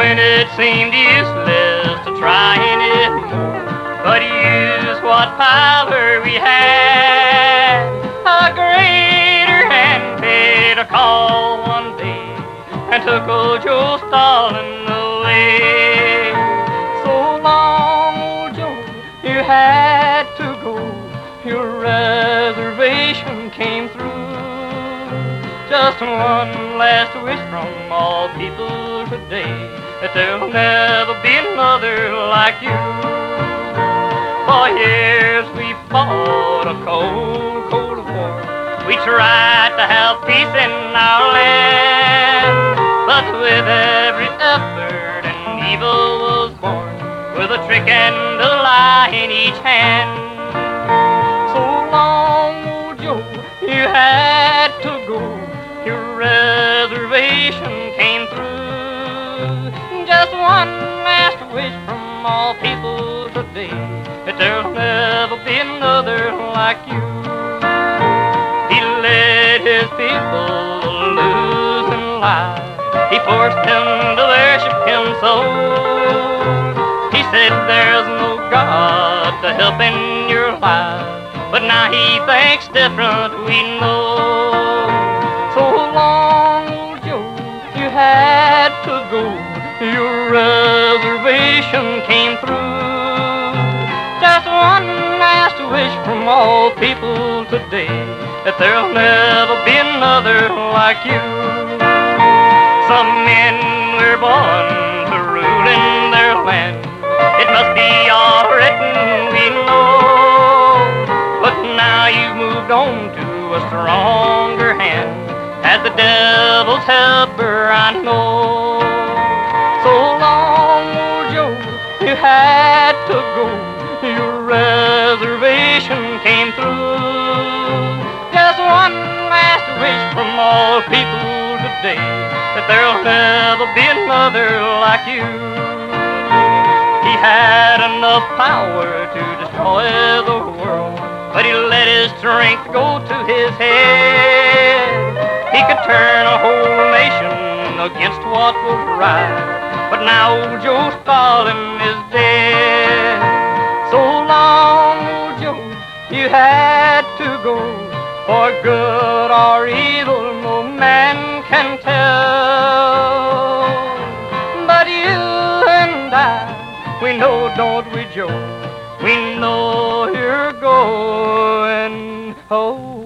when it seemed useless to try anymore. But he used what power we had. A greater hand paid a call one day and took old Joe Stalin away. So long, old Joe, you had to go. Your reservation came through. Just one last wish from all people today, that there'll never be another like you. For years we fought a cold, cold war. We tried to have peace in our land, but with every effort an evil was born, with a trick and a lie in each hand. So long, old Joe, you had to go. Your reservation came through. Just one last wish from all people today, that there'll never be another like you. He led his people to losing lives. He forced them to worship him so. He said there's no God to help in your life, but now he thinks different, we know. So long, old Joe, you had to go. Your reservation came through. Just one last wish from all people today, that there'll never be another like you. Some men were born to rule in their land. It must be all written, we know. But now you've moved on to a stronger hand. As the devil's helper, I know. So long, old Joe, you had to go. Your reservation came through. Just one last wish from all people today, that there'll never be another like you. He had enough power to destroy the world, but he let his strength go to his head. He could turn a whole nation against what was right, but now old Joe Stalin is dead. So long, old Joe, you had to go. For good or evil, no man can tell. But you and I, we know, don't we, Joe? We know you're going home.